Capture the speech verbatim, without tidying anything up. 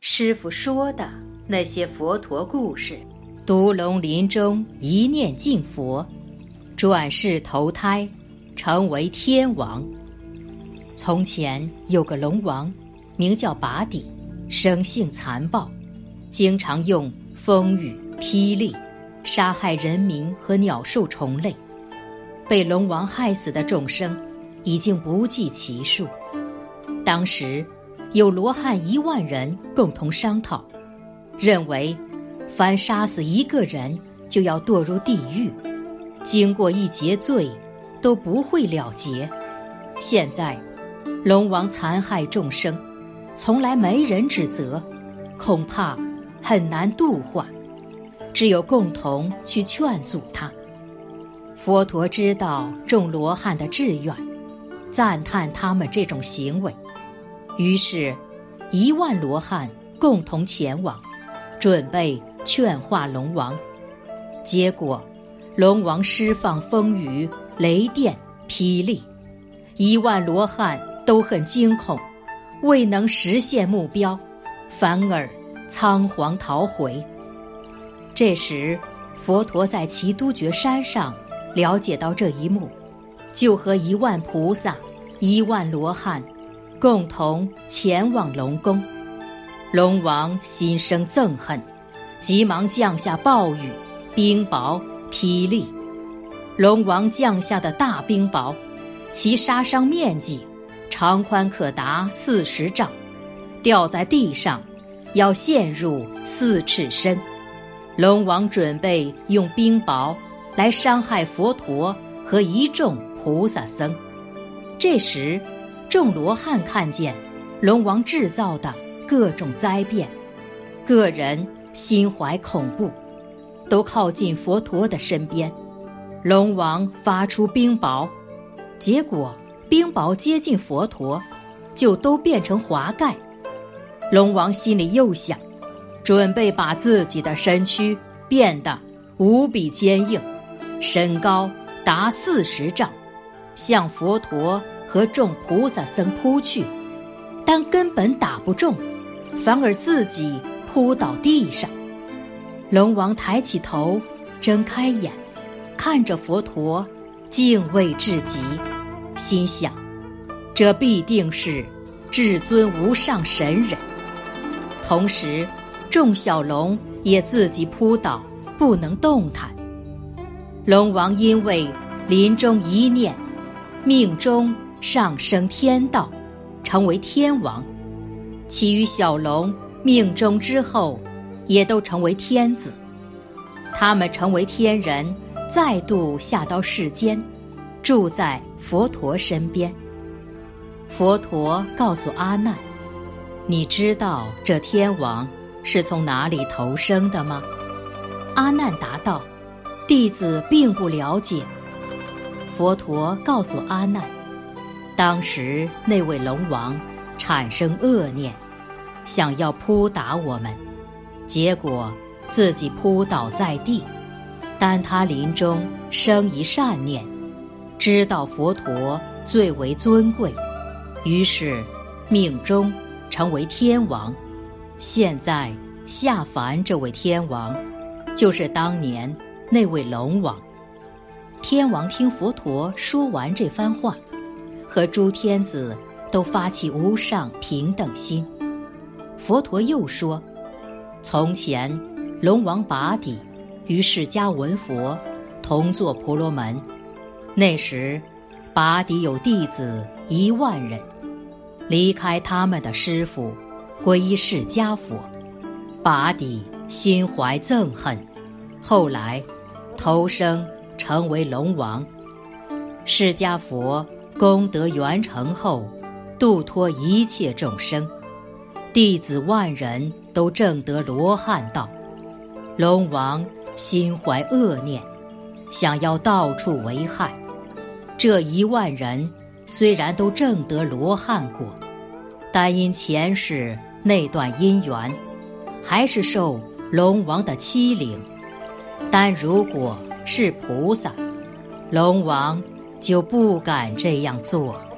师父说的那些佛陀故事。 独龙临终一念敬佛，转世投胎成为天王。从前有个龙王，名叫拔底，生性残暴，经常用风雨霹雳杀害人民和鸟兽虫类，被龙王害死的众生已经不计其数。当时有罗汉一万人共同商讨，认为凡杀死一个人就要堕入地狱，经过一劫罪都不会了结。现在龙王残害众生，从来没人指责，恐怕很难度化，只有共同去劝阻他。佛陀知道众罗汉的志愿，赞叹他们这种行为，于是一万罗汉共同前往，准备劝化龙王。结果龙王释放风雨雷电霹雳，一万罗汉都很惊恐，未能实现目标，反而仓皇逃回。这时佛陀在耆都觉山上了解到这一幕，就和一万菩萨一万罗汉共同前往龙宫。龙王心生憎恨，急忙降下暴雨冰雹霹雳。龙王降下的大冰雹，其杀伤面积长宽可达四十丈，掉在地上要陷入四尺深。龙王准备用冰雹来伤害佛陀和一众菩萨僧。这时众罗汉看见龙王制造的各种灾变，个人心怀恐怖，都靠近佛陀的身边。龙王发出冰雹，结果冰雹接近佛陀，就都变成华盖。龙王心里又想，准备把自己的身躯变得无比坚硬，身高达四十丈，向佛陀和众菩萨僧扑去，但根本打不中，反而自己扑倒地上。龙王抬起头，睁开眼，看着佛陀，敬畏至极，心想，这必定是至尊无上神人。同时众小龙也自己扑倒，不能动弹。龙王因为临终一念，命中上升天道，成为天王。其余小龙命中之后也都成为天子，他们成为天人，再度下到世间，住在佛陀身边。佛陀告诉阿难，你知道这天王是从哪里投生的吗？阿难答道，弟子并不了解。佛陀告诉阿难，当时那位龙王产生恶念，想要扑打我们，结果自己扑倒在地，但他临终生一善念，知道佛陀最为尊贵，于是命中成为天王。现在下凡这位天王，就是当年那位龙王。天王听佛陀说完这番话，和诸天子都发起无上平等心。佛陀又说，从前龙王拔底与释迦文佛同坐婆罗门，那时拔底有弟子一万人，离开他们的师父，皈依释迦佛。拔底心怀憎恨，后来投生成为龙王。释迦佛功德圆成后，度脱一切众生，弟子万人都证得罗汉道。龙王心怀恶念，想要到处为害。这一万人虽然都证得罗汉果，但因前世那段因缘，还是受龙王的欺凌。但如果是菩萨，龙王就不敢这样做。